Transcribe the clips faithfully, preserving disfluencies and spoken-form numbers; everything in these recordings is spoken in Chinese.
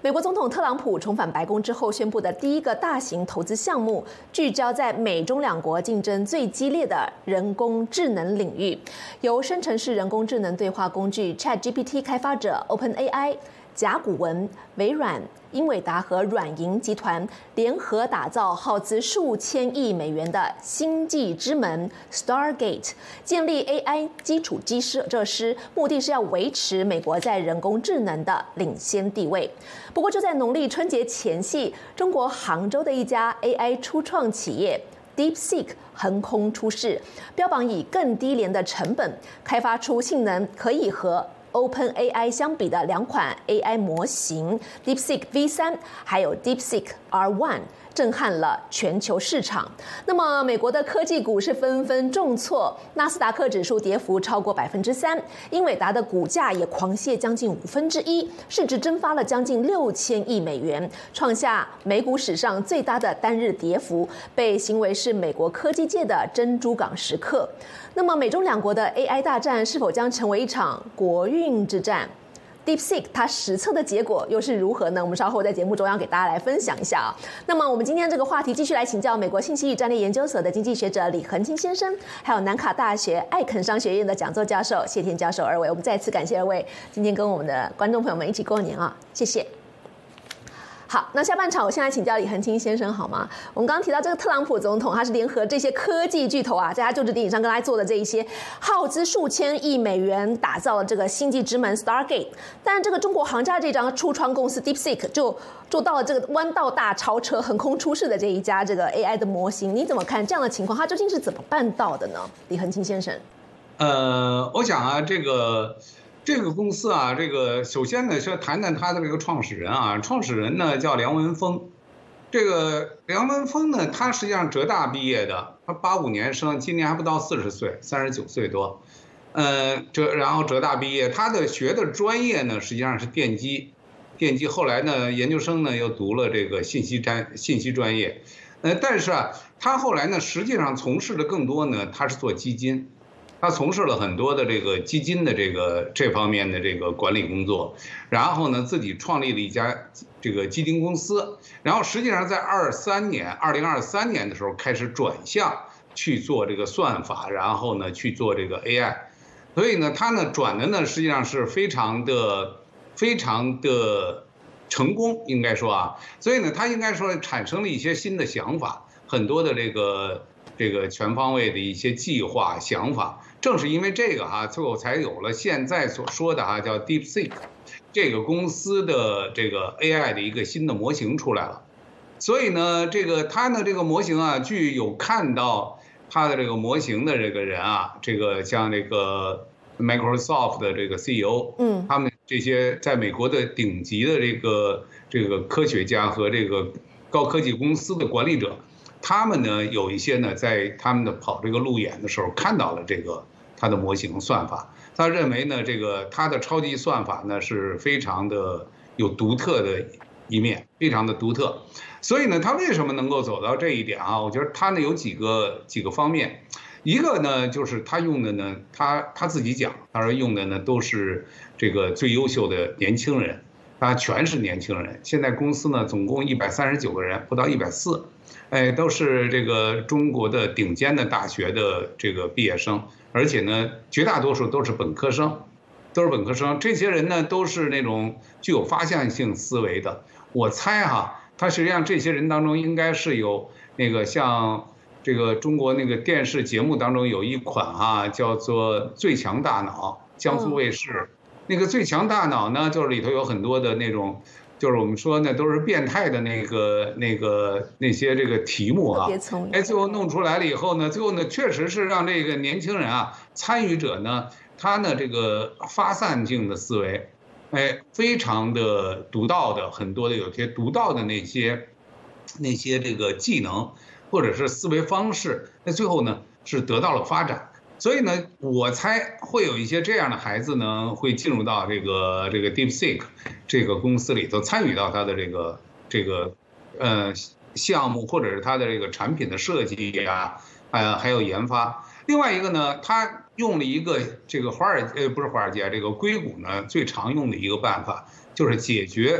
美国总统特朗普重返白宫之后宣布的第一个大型投资项目，聚焦在美中两国竞争最激烈的人工智能领域，由生成式人工智能对话工具 ChatGPT 开发者 OpenAI、甲骨文、微软、英伟达和软银集团联合打造耗资数千亿美元的星际之门 Stargate， 建立 A I 基础设施，目的是要维持美国在人工智能的领先地位。不过，就在农历春节前夕，中国杭州的一家 A I 初创企业 DeepSeek 横空出世，标榜以更低廉的成本开发出性能可以和OpenAI 相比的两款 A I 模型 DeepSeek V 三 还有 DeepSeek R 一， 震撼了全球市场。那么美国的科技股是纷纷重挫，纳斯达克指数跌幅超过百分之三，英伟达的股价也狂泻将近五分之一，市值蒸发了将近六千亿美元，创下美股史上最大的单日跌幅，被形为是美国科技界的珍珠港时刻。那么美中两国的 A I 大战是否将成为一场国运之战？ DeepSeek 它实测的结果又是如何呢？我们稍后在节目中要给大家来分享一下啊。那么我们今天这个话题继续来请教美国信息与战略研究所的经济学者李恒清先生，还有南卡大学艾肯商学院的讲座教授谢天教授二位。我们再次感谢二位今天跟我们的观众朋友们一起过年啊，谢谢。好，那下半场我现在请教李恒清先生好吗？我们刚刚提到这个特朗普总统，他是联合这些科技巨头啊，在他就职典礼上跟他做的这一些耗资数千亿美元打造了这个星际之门 Stargate， 但这个中国航家这张初创公司 DeepSeek 就做到了这个弯道大超车、横空出世的这一家这个 A I 的模型，你怎么看这样的情况？他究竟是怎么办到的呢？李恒清先生， 呃，我想啊，这个。这个公司啊，这个首先呢，是谈谈他的这个创始人啊，创始人呢叫梁文峰。这个梁文峰呢，他实际上浙大毕业的，他八五年生，今年还不到四十岁，三十九岁多。呃，浙然后浙大毕业，他的学的专业呢，实际上是电机，电机后来呢，研究生呢又读了这个信息专信息专业。呃，但是啊，他后来呢，实际上从事的更多呢，他是做基金。他从事了很多的这个基金的这个这方面的这个管理工作，然后呢自己创立了一家这个基金公司，然后实际上在二三年，二零二三年的时候开始转向去做这个算法，然后呢去做这个 A I， 所以呢他呢转的呢实际上是非常的非常的成功，应该说啊，所以呢他应该说产生了一些新的想法，很多的这个。这个全方位的一些计划想法，正是因为这个哈，最后才有了现在所说的哈叫 DeepSeek 这个公司的这个 A I 的一个新的模型出来了。所以呢，这个它呢这个模型啊，据有看到它的这个模型的这个人啊，这个像这个 Microsoft 的这个 C E O， 嗯，他们这些在美国的顶级的这个这个科学家和这个高科技公司的管理者。他们呢有一些呢，在他们的跑这个路演的时候看到了这个它的模型算法，他认为呢，这个它的超级算法呢是非常的有独特的一面，非常的独特。所以呢，他为什么能够走到这一点啊？我觉得他呢有几个几个方面，一个呢就是他用的呢，他他自己讲，他说用的呢都是这个最优秀的年轻人，他全是年轻人。现在公司呢总共一百三十九个人，不到一百四。哎，都是这个中国的顶尖的大学的这个毕业生，而且呢，绝大多数都是本科生，都是本科生。这些人呢，都是那种具有发现性思维的。我猜哈，他实际上这些人当中应该是有那个像这个中国那个电视节目当中有一款哈，叫做《最强大脑》，江苏卫视那个《最强大脑》呢，就是里头有很多的那种。就是我们说呢，都是变态的那个、那个、那些这个题目啊，哎，最后弄出来了以后呢，最后呢，确实是让这个年轻人啊，参与者呢，他呢这个发散性的思维，哎，非常的独到的，很多的有些独到的那些那些这个技能或者是思维方式，那最后呢是得到了发展。所以呢，我猜会有一些这样的孩子呢，会进入到这个这个 DeepSeek 这个公司里头，参与到他的这个这个呃项目或者是他的这个产品的设计呀，呃还有研发。另外一个呢，他用了一个这个华尔呃不是华尔街这个硅谷呢最常用的一个办法，就是解决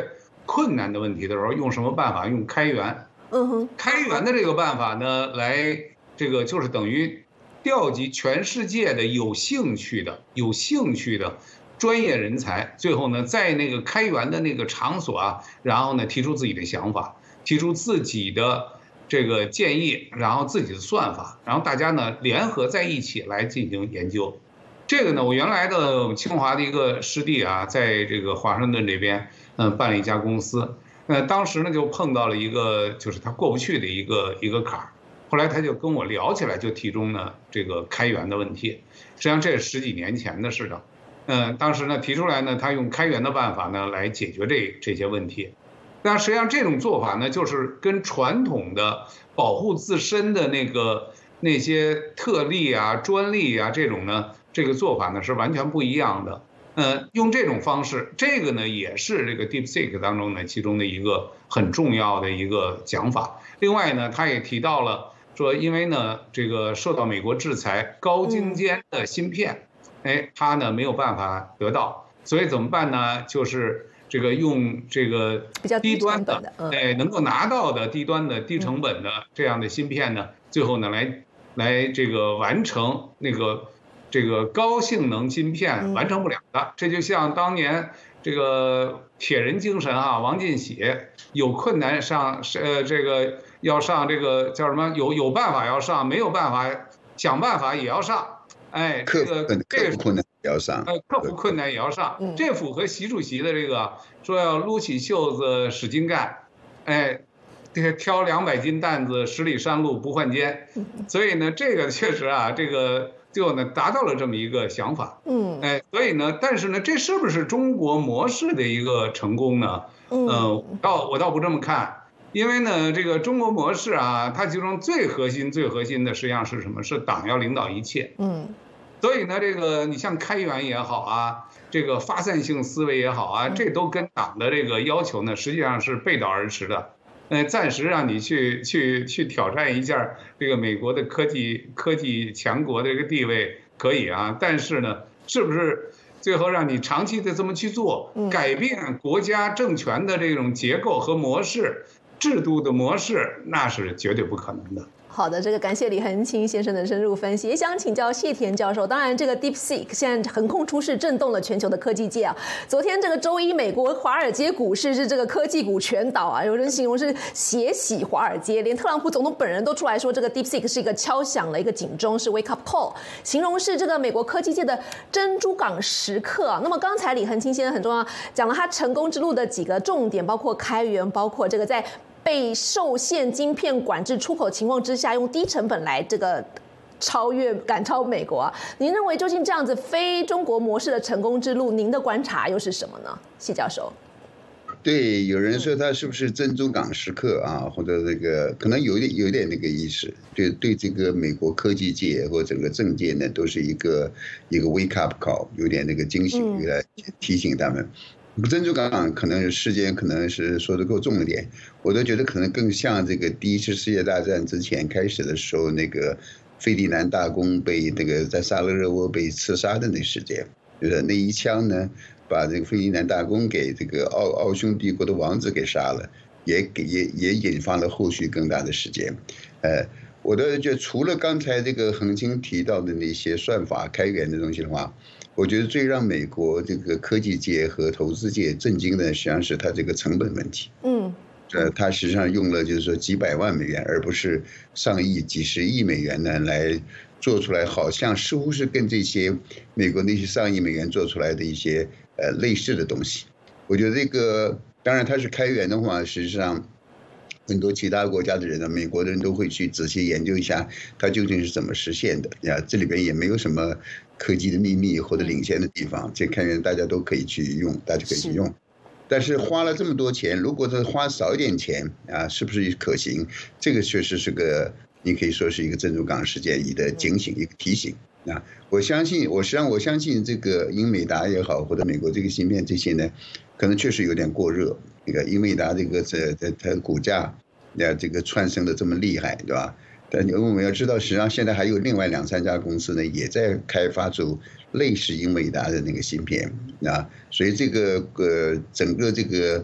困难的问题的时候，用什么办法？用开源。 嗯哼， 开源的这个办法呢，来这个就是等于调集全世界的有兴趣的、有兴趣的专业人才，最后呢，在那个开源的那个场所啊，然后呢，提出自己的想法，提出自己的这个建议，然后自己的算法，然后大家呢联合在一起来进行研究。这个呢，我原来的清华的一个师弟啊，在这个华盛顿这边，嗯，办了一家公司。呃，当时呢就碰到了一个就是他过不去的一个一个坎儿，后来他就跟我聊起来，就提出呢这个开源的问题。实际上这是十几年前的事了，嗯，当时呢提出来呢，他用开源的办法呢来解决这这些问题。那实际上这种做法呢，就是跟传统的保护自身的那个那些特例啊、专利啊这种呢，这个做法呢是完全不一样的。呃，用这种方式，这个呢也是这个 DeepSeek 当中呢其中的一个很重要的一个讲法。另外呢，他也提到了说，因为呢这个受到美国制裁，高精尖的芯片，哎，它呢没有办法得到，所以怎么办呢？就是这个用这个低端的，哎，能够拿到的低端的低成本的这样的芯片呢，最后呢来来这个完成那个。这个高性能芯片完成不了的，这就像当年这个铁人精神啊，王进喜有困难上呃这个要上这个叫什么？有有办法要上，没有办法想办法也要上，哎，这个克服困难也要上， 呃，克服困难也要上，这符合习主席的这个说要撸起袖子使劲干，哎。这个挑两百斤担子，十里山路不换肩，所以呢，这个确实啊，这个最后呢达到了这么一个想法，嗯，哎，所以呢，但是呢，这是不是中国模式的一个成功呢？嗯，呃、倒我倒不这么看，因为呢，这个中国模式啊，它其中最核心、最核心的实际上是什么？是党要领导一切，嗯，所以呢，这个你像开源也好啊，这个发散性思维也好啊，这都跟党的这个要求呢，实际上是背道而驰的。呃，暂时让你去去去挑战一下这个美国的科技科技强国的这个地位可以啊，但是呢，是不是最后让你长期的这么去做，改变国家政权的这种结构和模式、制度的模式，那是绝对不可能的。 好的，这个感谢李恒清先生的深入分析，也想请教谢田教授。当然，这个 DeepSeek 现在横空出世，震动了全球的科技界啊。昨天这个周一，美国华尔街股市是这个科技股全倒啊，有人形容是血洗华尔街，连特朗普总统本人都出来说，这个 DeepSeek 是一个敲响了一个警钟，是 wake up call， 形容是这个美国科技界的珍珠港时刻啊。那么刚才李恒清先生很重要，讲了他成功之路的几个重点，包括开源，包括这个在被受限晶片管制出口情况之下，用低成本来这个超越赶超美国啊。您认为究竟这样子非中国模式的成功之路，您的观察又是什么呢？谢教授。 对，有人说他是不是珍珠港时刻啊，或者这个可能有点有点那个意思，对对，这个美国科技界或整个政界呢，都是一个一个 wake up call， 有点那个惊醒，来提醒他们。珍珠港可能时间可能是说的够重一点，我都觉得可能更像这个第一次世界大战之前开始的时候，那个费迪南大公被那个在萨勒热窝被刺杀的那时间，就是那一枪呢，把这个费迪南大公给这个奥奥匈帝国的王子给杀了，也给也也引发了后续更大的事件，呃。我都觉得除了刚才这个恒清提到的那些算法开源的东西的话，我觉得最让美国这个科技界和投资界震惊的，实际上是它这个成本问题。嗯，呃，它实际上用了就是说几百万美元，而不是上亿、几十亿美元呢，来做出来，好像似乎是跟这些美国那些上亿美元做出来的一些呃类似的东西。我觉得这个当然它是开源的话，实际上。很多其他国家的人呢，美国的人都会去仔细研究一下，它究竟是怎么实现的呀？这里边也没有什么科技的秘密或者领先的地方，这看源大家都可以去用，大家可以去用。但是花了这么多钱，如果是花少一点钱啊，是不是可行？这个确实是个，你可以说是一个珍珠港事件一个警醒，一个提醒啊。我相信，我实际上我相信这个英美达也好，或者美国这个芯片这些呢，可能确实有点过热。这个英美达这个这这它股价，呀这个窜升的这么厉害，对吧？但我们要知道，实际上现在还有另外两三家公司呢，也在开发出类似英美达的那个芯片啊，所以这个呃整个这个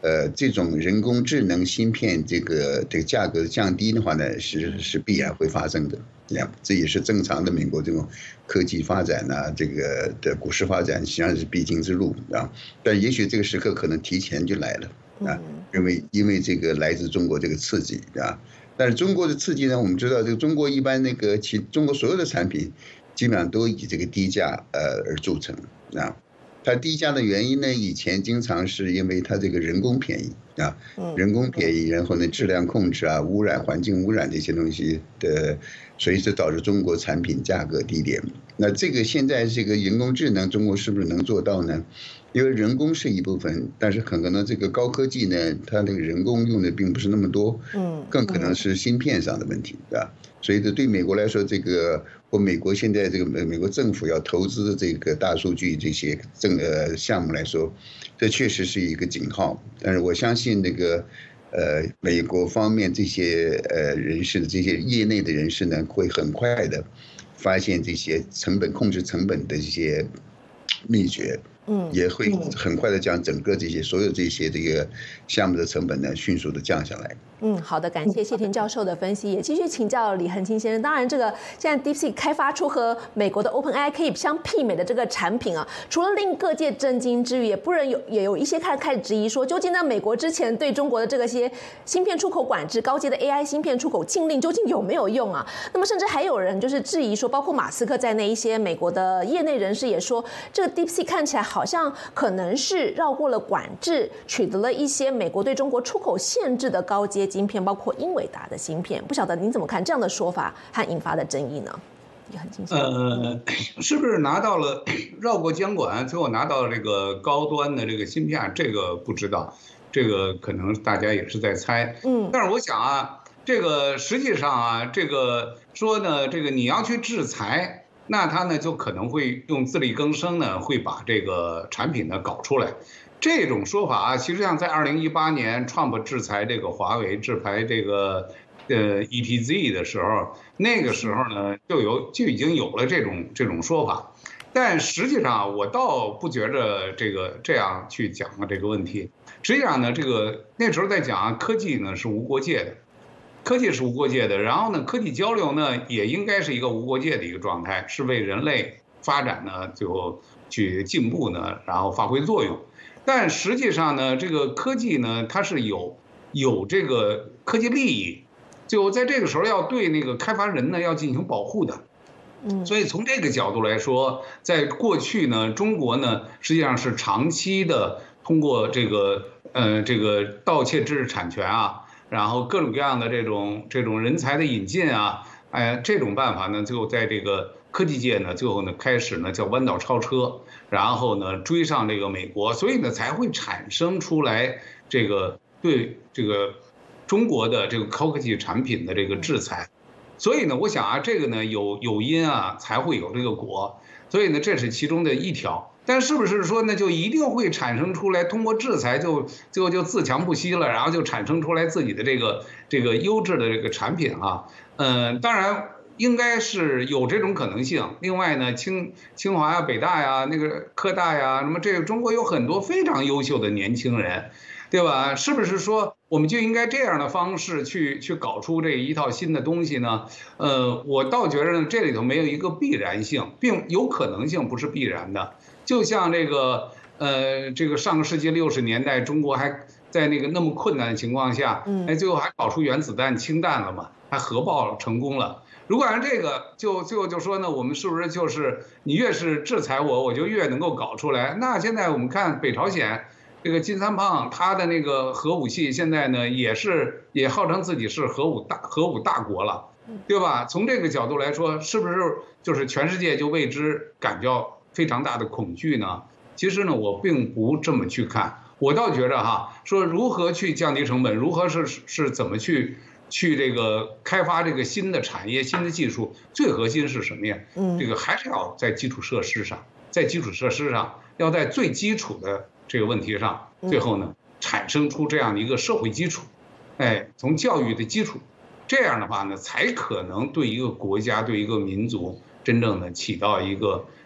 呃，这种人工智能芯片这个这个价格降低的话呢，是是必然会发生的，这也是正常的美国这种科技发展啊，这个的股市发展实际上是必经之路啊。但也许这个时刻可能提前就来了啊，因为因为这个来自中国这个刺激啊。但是中国的刺激呢，我们知道这个中国一般那个其中国所有的产品基本上都以这个低价呃而著称啊。它低价的原因呢，以前经常是因为它这个人工便宜啊，人工便宜，然后呢质量控制啊、污染、环境污染这些东西的，所以这导致中国产品价格低廉。那这个现在这个人工智能，中国是不是能做到呢？因为人工是一部分，但是很可能这个高科技呢，它那个人工用的并不是那么多，嗯，更可能是芯片上的问题，对吧？所以这对美国来说，这个或美国现在这个美美国政府要投资这个大数据这些政呃项目来说，这确实是一个警号。但是我相信那个呃美国方面这些呃人士的这些业内的人士呢，会很快的发现这些成本控制成本的一些秘诀。嗯，也会很快的将整个这些所有这些这个项目的成本呢，迅速的降下来。 嗯，好的，感谢谢田教授的分析，也继续请教李恒清先生。当然，这个现在 DeepSeek 开发出和美国的 OpenAI 可以相媲美的这个产品啊，除了令各界震惊之余，也不忍有也有一些开开始质疑说，究竟在美国之前对中国的这个些芯片出口管制、高阶的 A I 芯片出口禁令究竟有没有用啊？那么，甚至还有人就是质疑说，包括马斯克在内一些美国的业内人士也说，这个 DeepSeek 看起来好像可能是绕过了管制，取得了一些美国对中国出口限制的高阶晶片，包括英伟达的芯片。不晓得您怎么看这样的说法和引发的争议呢？也很清楚。 呃，是不是拿到了绕过监管，最后拿到了这个高端的这个芯片？这个不知道，这个可能大家也是在猜。嗯，但是我想啊，这个实际上啊，这个说呢，这个你要去制裁。那他呢就可能会用自力更生呢，会把这个产品呢搞出来。这种说法啊，其实上在二零一八年 Trump 制裁这个华为、制裁这个呃 E T Z 的时候，那个时候呢就有就已经有了这种这种说法。但实际上我倒不觉着这个这样去讲了这个问题。实际上呢，这个那时候在讲啊，科技呢是无国界的。科技是无国界的，然后呢，科技交流呢也应该是一个无国界的一个状态，是为人类发展呢最后去进步呢，然后发挥作用。但实际上呢，这个科技呢，它是有有这个科技利益，就在这个时候要对那个开发人呢要进行保护的。嗯，所以从这个角度来说，在过去呢，中国呢实际上是长期的通过这个呃这个盗窃知识产权啊。然后各种各样的这种这种人才的引进啊，哎，这种办法呢，最后在这个科技界呢，最后呢开始呢叫弯道超车，然后呢追上这个美国，所以呢才会产生出来这个对这个中国的这个高科技产品的这个制裁。所以呢，我想啊，这个呢有有因啊，才会有这个果，所以呢这是其中的一条。但是不是说呢，就一定会产生出来，通过制裁就最后就自强不息了，然后就产生出来自己的这个这个优质的这个产品啊？嗯，当然应该是有这种可能性。另外呢，清清华呀、北大呀、那个科大呀，那么这个中国有很多非常优秀的年轻人，对吧？是不是说我们就应该这样的方式去去搞出这一套新的东西呢？呃，我倒觉得呢，这里头没有一个必然性，并有可能性，不是必然的。就像这个呃，这个上个世纪六十年代，中国还在那个那么困难的情况下，哎，最后还搞出原子弹、氢弹了嘛，还核爆成功了。如果按这个，就最后就说呢，我们是不是就是你越是制裁我，我就越能够搞出来？那现在我们看北朝鲜这个金三胖，他的那个核武器现在呢，也是也号称自己是核武大核武大国了，对吧？从这个角度来说，是不是就是全世界就为之感到非常大的恐惧呢？其实呢，我并不这么去看，我倒觉得哈，说如何去降低成本，如何是是怎么去去这个开发这个新的产业、新的技术，最核心是什么呀？嗯，这个还是要在基础设施上，在基础设施上，要在最基础的这个问题上，最后呢，产生出这样的一个社会基础，哎，从教育的基础，这样的话呢，才可能对一个国家、对一个民族真正的起到一个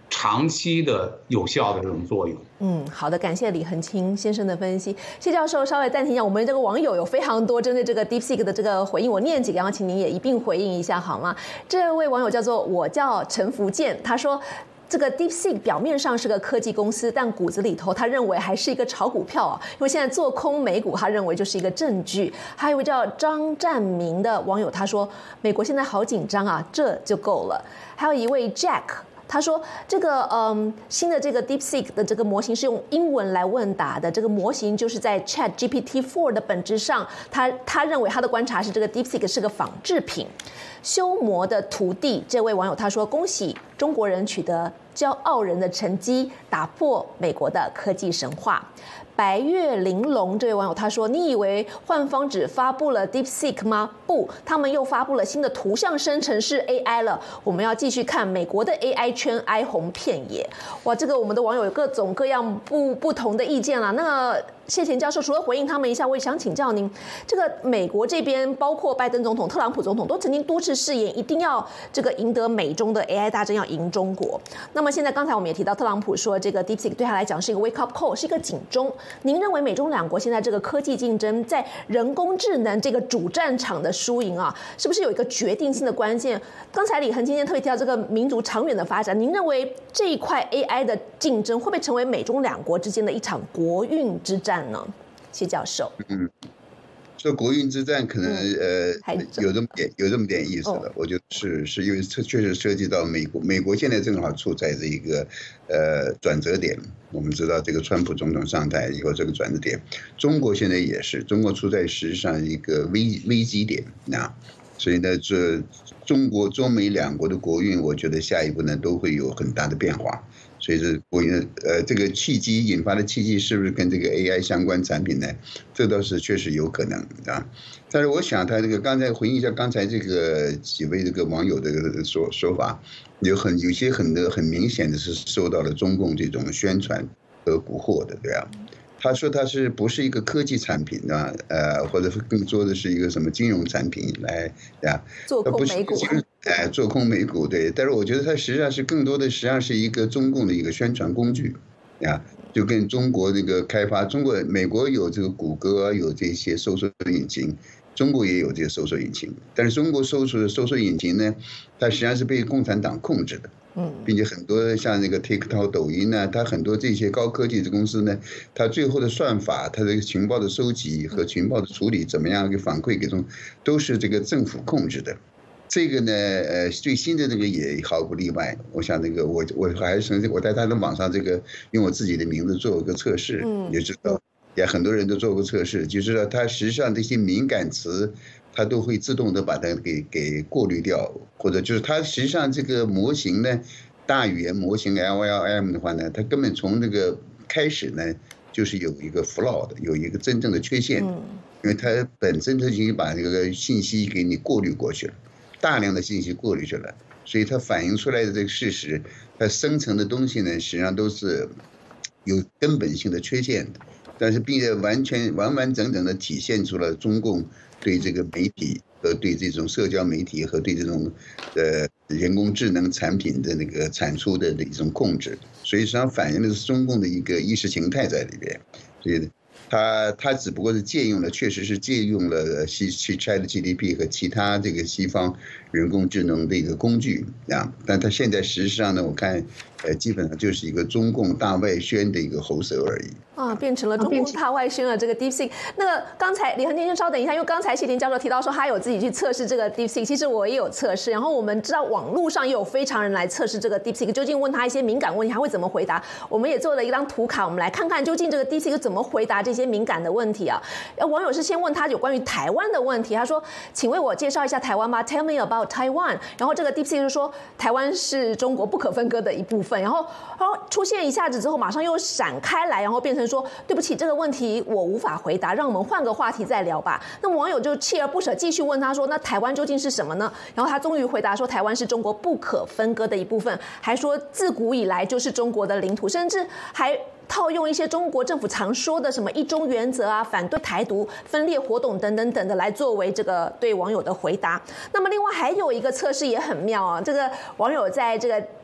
长期的有效的这种作用。 嗯，好的，感谢李恒清先生的分析。谢教授稍微暂停一下，我们这个网友有非常多针对这个 DeepSeek 的这个回应，我念几个，然后请您也一并回应一下好吗？这位网友叫做我叫陈福建，他说，这个 DeepSeek 表面上是个科技公司，但骨子里头他认为还是一个炒股票啊，因为现在做空美股，他认为就是一个证据。还有一位叫张占明的网友，他说美国现在好紧张啊，这就够了。还有一位 Jack。他说：“这个嗯，新的这个 DeepSeek 的这个模型是用英文来问答的。这个模型就是在 Chat G P T 四 的本质上，他他认为他的观察是这个 DeepSeek 是个仿制品。修魔的徒弟这位网友他说：恭喜中国人取得骄傲人的成绩，打破美国的科技神话。”白月玲珑这位网友他说：“你以为幻方只发布了 DeepSeek 吗？不，他们又发布了新的图像生成式 A I 了。我们要继续看美国的 A I 圈哀鸿遍野。”哇，这个我们的网友有各种各样不不同的意见啦。那谢田教授除了回应他们一下，我也想请教您，这个美国这边包括拜登总统、特朗普总统都曾经多次誓言，一定要这个赢得美中的 A I 大战，要赢中国。那么现在刚才我们也提到，特朗普说这个 DeepSeek 对他来讲是一个 wake up call， 是一个警钟。您认为美中两国现在这个科技竞争，在人工智能这个主战场的输赢啊，是不是有一个决定性的关键？刚才李恒今天特别提到这个民族长远的发展，您认为这一块 A I 的竞争会不会成为美中两国之间的一场国运之战呢？谢教授， 嗯，说国运之战可能、嗯、呃有这么点有这么点意思了，哦、我觉得是是因为这确实涉及到美国，美国现在正好处在这一个呃转折点。我们知道这个川普总统上台以后这个转折点，中国现在也是，中国处在实际上一个危危机点啊，所以呢，这中国中美两国的国运，我觉得下一步呢都会有很大的变化。所以这国运呃这个契机引发的契机是不是跟这个 A I 相关产品呢？这倒是确实有可能啊。但是我想他这个刚才回应一下刚才这个几位这个网友的说说法，有很有些很的很明显的是受到了中共这种宣传和蛊惑的，对吧？他说他是不是一个科技产品啊？呃，或者更多的是一个什么金融产品来呀？ 做空美股， 哎，做空美股对。但是我觉得它实际上是更多的实际上是一个中共的一个宣传工具，呀，就跟中国这个开发，中国美国有这个谷歌有这些搜索引擎，中国也有这些搜索引擎，但是中国搜索的搜索引擎呢，它实际上是被共产党控制的。并且很多像那个 TikTok、抖音呢，它很多这些高科技的公司呢，它最后的算法、它的情报的收集和情报的处理，怎么样给反馈给中，都是这个政府控制的。这个呢，呃，最新的这个也毫不例外。我想那个我我还是我在他的网上这个用我自己的名字做个测试，也知道，也很多人都做过测试，就是说它实际上这些敏感词。它都会自动的把它给给过滤掉，或者就是它实际上这个模型呢，大语言模型 L L M 的话呢，它根本从这个开始呢，就是有一个 flaw 的，有一个真正的缺陷，因为它本身它已经把这个信息给你过滤过去了，大量的信息过滤去了，所以它反映出来的这个事实，它生成的东西呢，实际上都是有根本性的缺陷的，但是并且完全完完整整的体现出了中共对这个媒体和对这种社交媒体和对这种呃人工智能产品的那个产出的一种控制，所以实际上反映的是中共的一个意识形态在里边，所以他他只不过是借用了，确实是借用了西西 ChatGPT 和其他这个西方人工智能的一个工具啊，但他现在实际上呢，我看呃基本上就是一个中共大外宣的一个喉舌而已。 啊，变成了中共大外宣了这个 DeepSeek。那个刚才李恒先生稍等一下，因为刚才谢田教授提到说他有自己去测试这个 DeepSeek， 其实我也有测试。然后我们知道网络上也有非常人来测试这个 DeepSeek， 究竟问他一些敏感问题，他会怎么回答？我们也做了一张图卡，我们来看看究竟这个 DeepSeek 怎么回答这些敏感的问题啊。网友是先问他有关于台湾的问题，他说：“请为我介绍一下台湾吧 ，Tell me about Taiwan。”然后这个 DeepSeek 就说台湾是中国不可分割的一部分。然后，然后出现一下子之后，马上又闪开来，然后变成说：“对不起，这个问题我无法回答，让我们换个话题再聊吧。”那么网友就锲而不舍，继续问他说：“那台湾究竟是什么呢？”然后他终于回答说：“台湾是中国不可分割的一部分，还说自古以来就是中国的领土，甚至还套用一些中国政府常说的什么一中原则啊，反对台独、分裂活动等等等的来作为这个对网友的回答。那么另外还有一个测试也很妙啊，这个网友在这个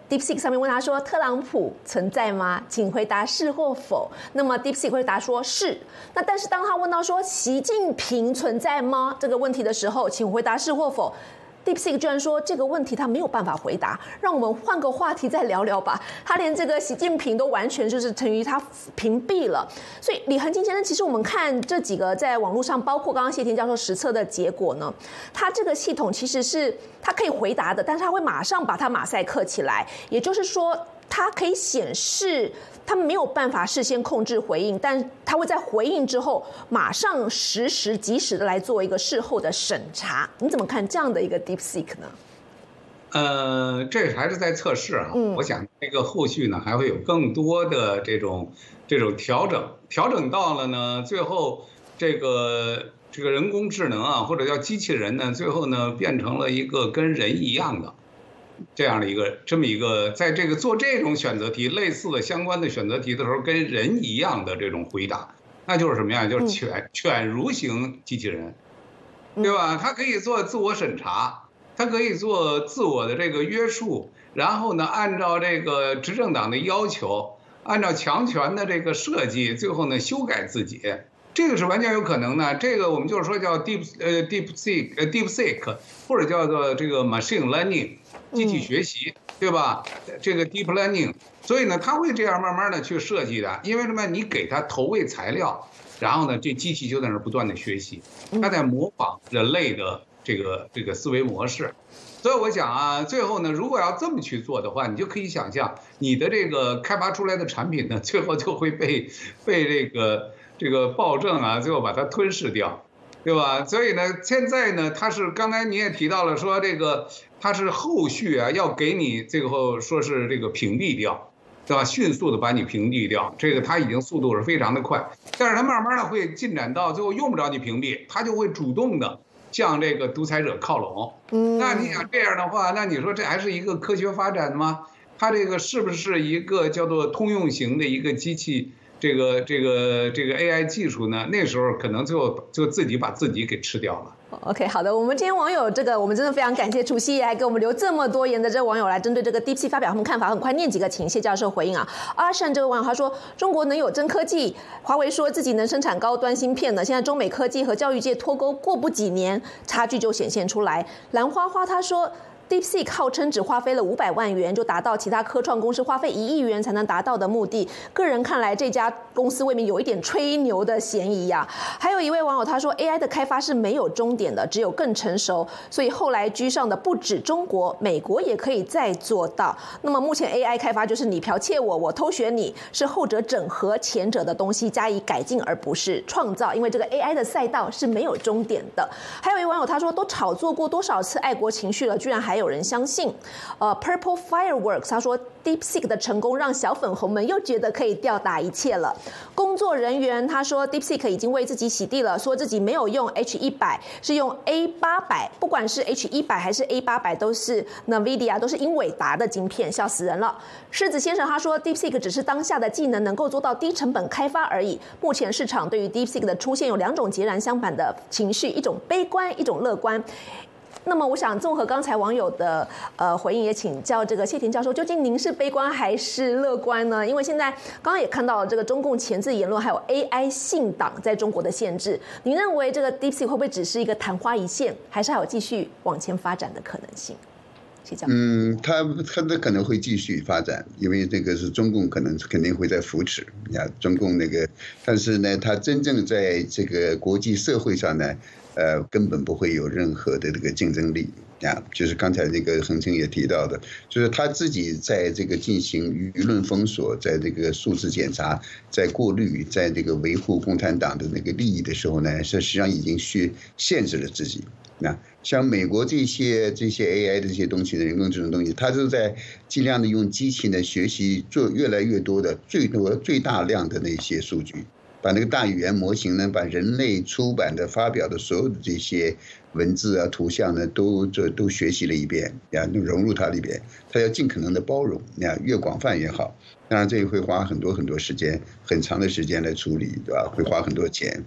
DeepSeek 上面问他说：“特朗普存在吗？请回答是或否。”那么 DeepSeek 回答说是。那但是当他问到说习近平存在吗这个问题的时候，请回答是或否。DeepSeek 居然说这个问题他没有办法回答，让我们换个话题再聊聊吧。他连这个习近平都完全就是等于他屏蔽了。所以李恒金先生，其实我们看这几个在网络上，包括刚刚谢田教授实测的结果呢，他这个系统其实是他可以回答的，但是他会马上把它马赛克起来，也就是说它可以显示他没有办法事先控制回应，但他会在回应之后马上实时及时的来做一个事后的审查。你怎么看这样的一个 DeepSeek 呢？ 呃，这还是在测试啊， 嗯、 我想这个后续呢还会有更多的这种这种调整，调整到了呢，最后这个这个人工智能啊，或者叫机器人呢，最后呢变成了一个跟人一样的。这样的一个这么一个，在这个做这种选择题类似的相关的选择题的时候，跟人一样的这种回答，那就是什么呀？就是犬犬儒型机器人，对吧？它可以做自我审查，它可以做自我的这个约束，然后呢，按照这个执政党的要求，按照强权的这个设计，最后呢修改自己。这个是完全有可能的，这个我们就是说叫 deep 呃 DeepSeek 呃 DeepSeek 或者叫做这个 machine learning 机器学习，对吧？这个 deep learning， 所以呢，它会这样慢慢的去设计的，因为什么？你给它投喂材料，然后呢，这机器就在那儿不断的学习，它在模仿人类的这个这个思维模式。所以我想啊，最后呢，如果要这么去做的话，你就可以想象，你的这个开发出来的产品呢，最后就会被被这个。这个暴政啊，最后把它吞噬掉，对吧？所以呢，现在呢，它是刚才你也提到了，说这个它是后续啊，要给你最后说是这个屏蔽掉，对吧？迅速的把你屏蔽掉，这个它已经速度是非常的快，但是它慢慢的会进展到最后用不着你屏蔽，它就会主动的向这个独裁者靠拢。嗯，那你想这样的话，那你说这还是一个科学发展吗？它这个是不是一个叫做通用型的一个机器？这个这个这个 A I 技术呢，那时候可能最后就自己把自己给吃掉了。 OK， 好的，我们今天网友这个，我们真的非常感谢除夕夜还给我们留这么多言的这个网友来针对这个 DeepSeek 发表他们看法，很快念几个，请谢教授回应啊。阿善这个网友他说，中国能有真科技，华为说自己能生产高端芯片呢，现在中美科技和教育界脱钩，过不几年差距就显现出来。兰花花他说。DeepSeek 号称只花费了五百万元，就达到其他科创公司花费一亿元才能达到的目的。个人看来，这家公司未免有一点吹牛的嫌疑呀、啊。还有一位网友他说 ，A I 的开发是没有终点的，只有更成熟，所以后来居上的不止中国，美国也可以再做到。那么目前 A I 开发就是你剽窃我，我偷学你，是后者整合前者的东西加以改进，而不是创造。因为这个 A I 的赛道是没有终点的。还有一位网友他说，都炒作过多少次爱国情绪了，居然还有人相信。呃 ，Purple Fireworks 他说 ，DeepSeek 的成功让小粉红们又觉得可以吊打一切了。工作人员他说 ，DeepSeek 已经为自己洗地了，说自己没有用 H 一百，是用 A 八百，不管是 H 一百还是 A 八百，都是 NVIDIA 都是英伟达的晶片，笑死人了。狮子先生他说 ，DeepSeek 只是当下的技能能够做到低成本开发而已。目前市场对于 DeepSeek 的出现有两种截然相反的情绪，一种悲观，一种乐观。那么，我想综合刚才网友的呃回应，也请教这个谢田教授，究竟您是悲观还是乐观呢？因为现在刚刚也看到了这个中共钳制言论，还有 A I 信党在中国的限制。您认为这个 DeepSeek 会不会只是一个昙花一现，还是还有继续往前发展的可能性？谢教授。 嗯，它它的可能会继续发展，因为这个是中共可能肯定会在扶持呀，中共那个，但是呢，它真正在这个国际社会上呢。呃，根本不会有任何的这个竞争力啊！就是刚才那个恒清也提到的，就是他自己在这个进行舆论封锁，在这个数字检查，在过滤，在这个维护共产党的那个利益的时候呢，实际上已经去限制了自己。啊，像美国这些这些 A I 的这些东西的人工智能东西，它都在尽量的用机器呢学习做越来越多的最多最大量的那些数据。把那个大语言模型呢，把人类出版的、发表的所有的这些文字啊、图像呢，都这都学习了一遍，呀，融入它里边。它要尽可能的包容，呀，越广泛越好。当然，这也会花很多很多时间，很长的时间来处理，对吧？会花很多钱。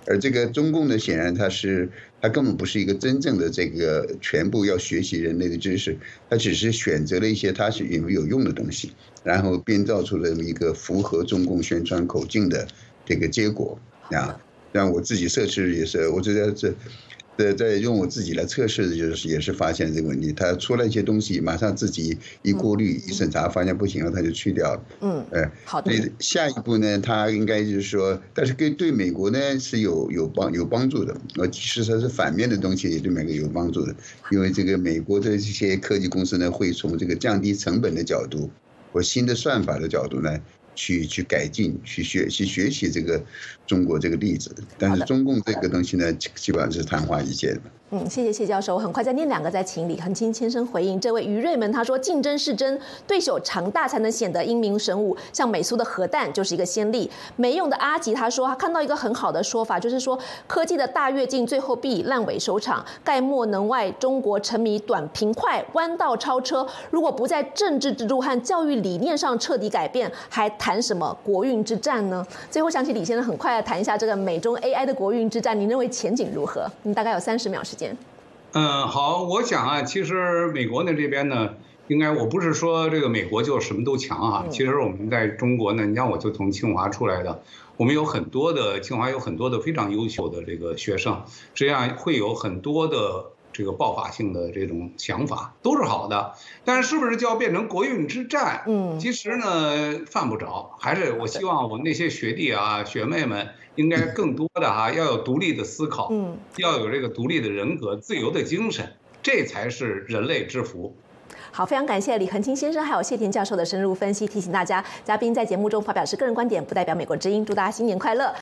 而这个中共呢，显然它是它根本不是一个真正的这个全部要学习人类的知识，它只是选择了一些它是有有用的东西，然后编造出了一个符合中共宣传口径的这个结果啊。让我自己测试也是，我觉得这。在在用我自己来测试的就是也是发现这个问题，他出了一些东西，马上自己一过滤、一审查，发现不行了，他就去掉了。 嗯， 呃， 好的。 所以下一步呢，他应该就是说，但是跟对美国呢是有有帮有帮助的。我其实它是反面的东西，也对美国有帮助的，因为这个美国的这些科技公司呢，会从这个降低成本的角度或新的算法的角度呢。去去改进，去学去学习这个中国这个例子，但是中共这个东西呢，基本上是昙花一现的。 嗯，谢谢谢教授。我很快再念两个，再请李恒清先生回应。这位于瑞门他说，竞争是真，对手强大才能显得英明神武。像美苏的核弹就是一个先例。没用的阿吉他说，他看到一个很好的说法，就是说科技的大跃进最后必以烂尾收场。盖莫能外，中国沉迷短平快、弯道超车。如果不在政治制度和教育理念上彻底改变，还谈什么国运之战呢？最后想起李先生很快来谈一下这个美中 A I 的国运之战，您认为前景如何？你大概有三十秒时间。 嗯，好，我想啊，其实美国呢这边呢，应该我不是说这个美国就什么都强啊，其实我们在中国呢，你像我就从清华出来的，我们有很多的清华有很多的非常优秀的这个学生，实际上会有很多的这个爆发性的这种想法，都是好的，但是是不是就要变成国运之战？嗯，其实呢犯不着，还是我希望我们那些学弟啊学妹们。应该更多的哈、啊、要有独立的思考，嗯，要有这个独立的人格、自由的精神，这才是人类之福。 好，非常感谢李恒清先生还有谢田教授的深入分析，提醒大家，嘉宾在节目中发表是个人观点，不代表美国之音。祝大家新年快乐！